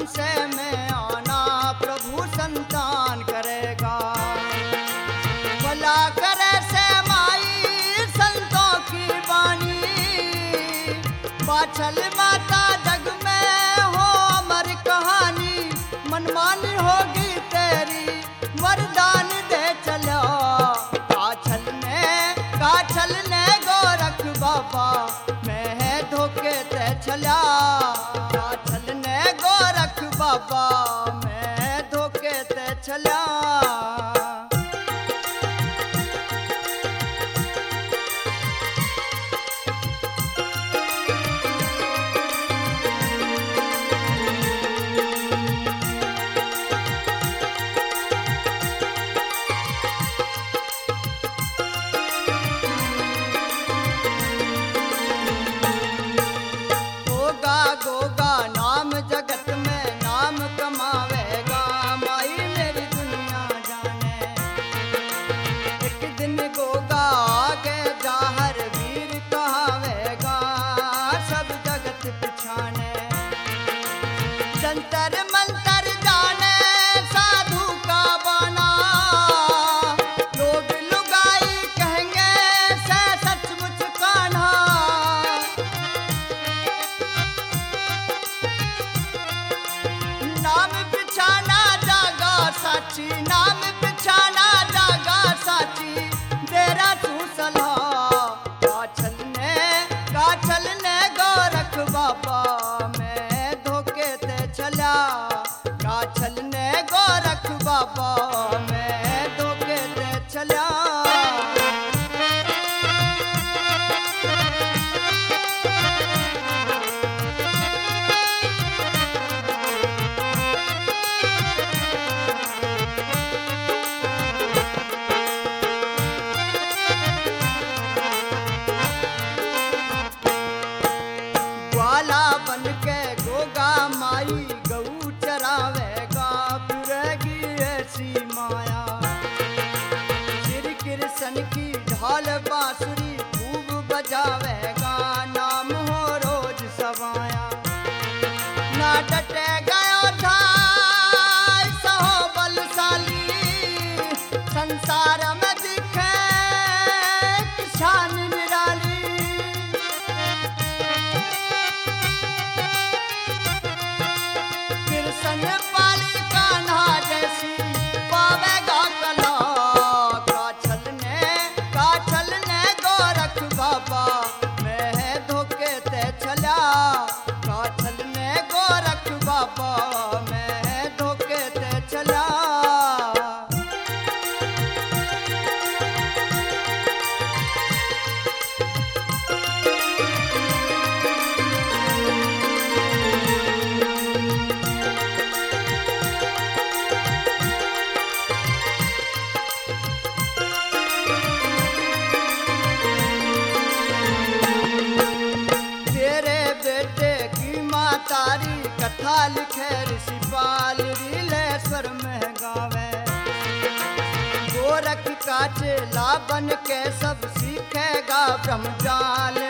संशय में आना, प्रभु संतान करेगा। भला करे से माई संतों की वाणी, बाछल माता जग में हो अमर कहानी। मनमानी होगी तेरी वरदान दे चलो, काछल ने गोरख बाबा मैं धोखे ते चला। काछल ने गोरख बाबा मैं धोखे ते चला। गोगा नाम जगत में नाम कमावेगा, माई मेरी दुनिया जाने। एक दिन गोगा आगे जाहर वीर कहावेगा, सब जगत पिछाने। जंतर मंतर जाने साधु का बना, लोग लुगाई कहेंगे से सचमुच कान्हा। नाम बिछाना जागा साची, नाम बिछाना जागा साची, तेरा तू सलाह। काछल ने गोरख बाबा मैं धोखे ते चला। काछल ने गोरख बाबा मैं धोखे ते चला। ग्वाला बन के गोगा माई गऊ चरावेगा, फिरेगी ऐसी माया। श्री कृष्ण की ढाल बांसुरी खूब बजावेगा, नाम हो रोज सवाया। ना डटे गयो था सहो बलशाली, संसार में दिखे शान निराली। कृष्ण पाली कान्हा जैसी पावेगा कला। काछल ने गोरख बाबा मैं धोखे ते चला। काछल ने गोरख बाबा मैं धोखे ते चला। तारी कथा लिखे ऋषिपाल रीलेश्वर में गावे। गोरख का चेला बन के सब सीखेगा ब्रह्मजाल,